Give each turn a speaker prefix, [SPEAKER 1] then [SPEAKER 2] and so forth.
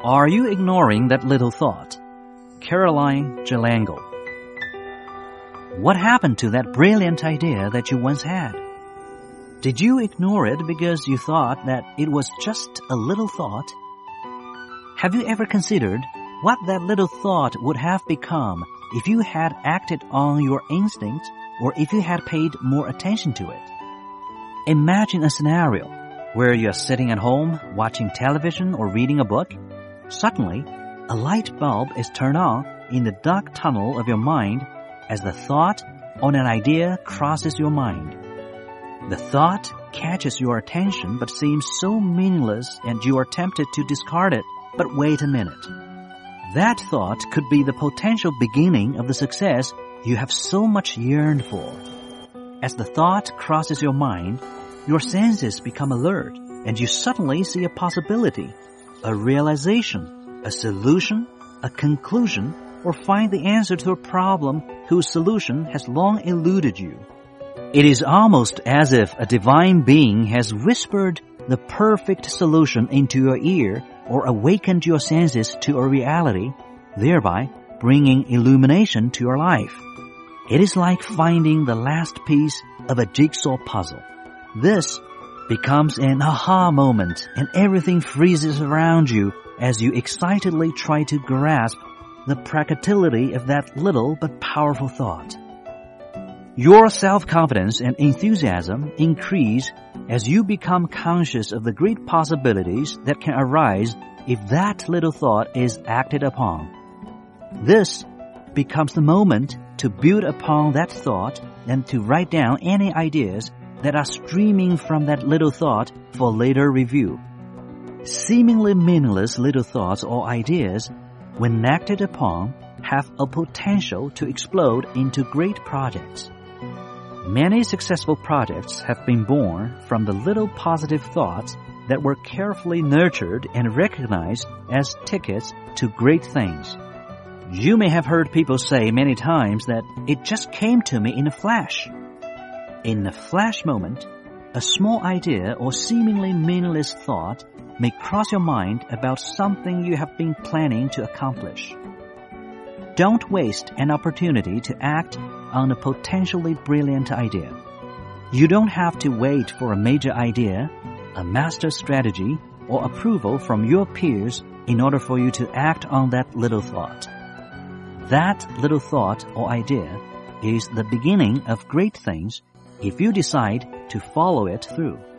[SPEAKER 1] Are you ignoring that little thought? Caroline Jalangle. What happened to that brilliant idea that you once had? Did you ignore it because you thought that it was just a little thought? Have you ever considered what that little thought would have become if you had acted on your instinct or if you had paid more attention to it? Imagine a scenario where you're sitting at home watching television or reading a book. Suddenly, a light bulb is turned on in the dark tunnel of your mind as the thought on an idea crosses your mind. The thought catches your attention but seems so meaningless and you are tempted to discard it. But wait a minute. That thought could be the potential beginning of the success you have so much yearned for. As the thought crosses your mind, your senses become alert and you suddenly see a possibility, a realization, a solution, a conclusion, or find the answer to a problem whose solution has long eluded you. It is almost as if a divine being has whispered the perfect solution into your ear or awakened your senses to a reality, thereby bringing illumination to your life. It is like finding the last piece of a jigsaw puzzle. This becomes an aha moment and everything freezes around you as you excitedly try to grasp the practicality of that little but powerful thought. Your self-confidence and enthusiasm increase as you become conscious of the great possibilities that can arise if that little thought is acted upon. This becomes the moment to build upon that thought and to write down any ideas that are streaming from that little thought for later review. Seemingly meaningless little thoughts or ideas, when acted upon, have a potential to explode into great projects. Many successful projects have been born from the little positive thoughts that were carefully nurtured and recognized as tickets to great things. You may have heard people say many times that it just came to me in a flash. In a flash moment, a small idea or seemingly meaningless thought may cross your mind about something you have been planning to accomplish. Don't waste an opportunity to act on a potentially brilliant idea. You don't have to wait for a major idea, a master strategy, or approval from your peers in order for you to act on that little thought. That little thought or idea is the beginning of great things if you decide to follow it through.